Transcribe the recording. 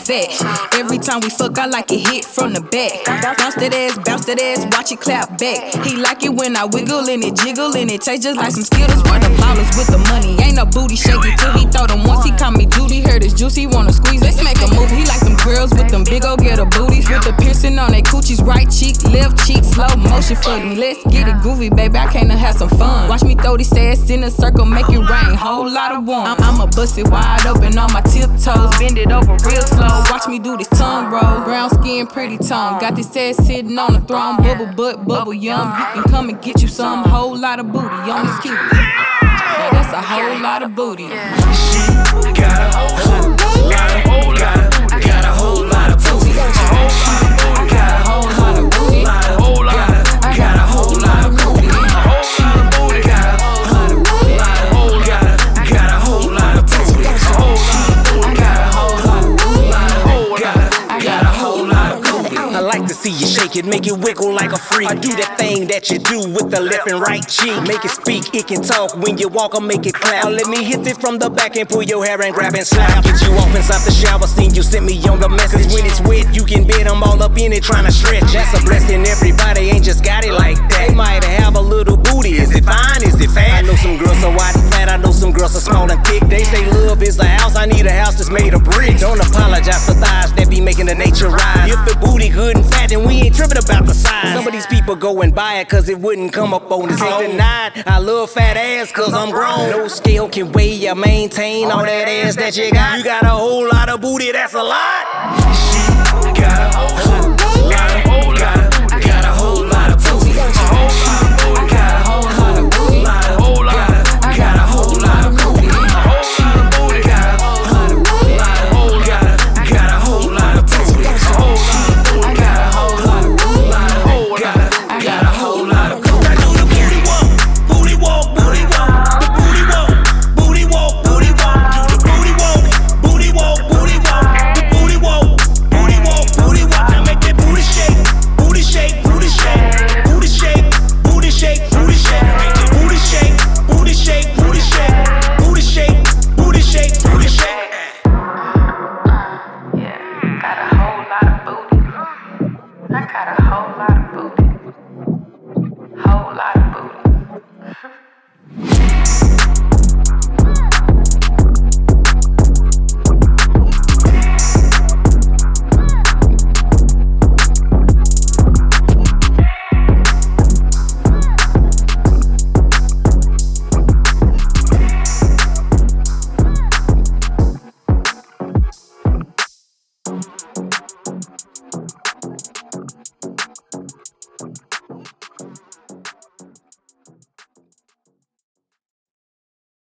fat. Every time we fuck, I like it hit from the back. Bounce that ass, watch it clap back. He like it when I wiggle in it, jiggle in it. Taste just like some Skittles. Where the ballers with the money. Ain't no booty shaky till he throw them once. He call me Judy, heard his juicy, wanna squeeze. Let's make a move. He like them girls with them big ol' ghetto booties. With the piercing on their coochies, right cheek, left cheek, slow motion for me. Let's get it groovy, baby. I came to have some fun. Watch me throw these ass in a circle, make it rain. Whole lot of one. I'ma bust it wide open on my tiptoes. Bend it over real slow. Watch me do this tongue roll. Brown skin, pretty tongue. Got this ass sitting on the throne. Bubble butt, bubble yum. You can come and get you some. Whole lot of booty on this kitty. Yeah, that's a whole lot of booty. She got a whole lot of booty. Got a whole lot of booty. Got a whole lot of booty. Got a whole lot of booty. Got a whole lot of booty. Got a whole lot of booty. I like to see you shake it, make it wiggle like a freak. I do that thing that you do with the left and right cheek. Make it speak, it can talk. When you walk, I'll make it clap. Let me hit it from the back and pull your hair and grab and slap. Get you off inside the shower, seen you sent me on the message. When it's wet, you can bet I'm all up in it trying to stretch. That's a blessing, everybody ain't just got it like that. They might have a little booty, is it fine, is it fat? I know some girls are wide and flat, I know some girls are small and thick. They say love is a house, I need a house that's made of brick. Don't apologize for thighs that be making the nature rise. If the booty good and fat, then we ain't tripping about the size. Some of these people go and buy it cause it wouldn't come up on this. Ain't denied, I love fat ass cause I'm grown. No scale can weigh or maintain all that ass that you got. You got a whole lot of booty, that's a lot. She got a whole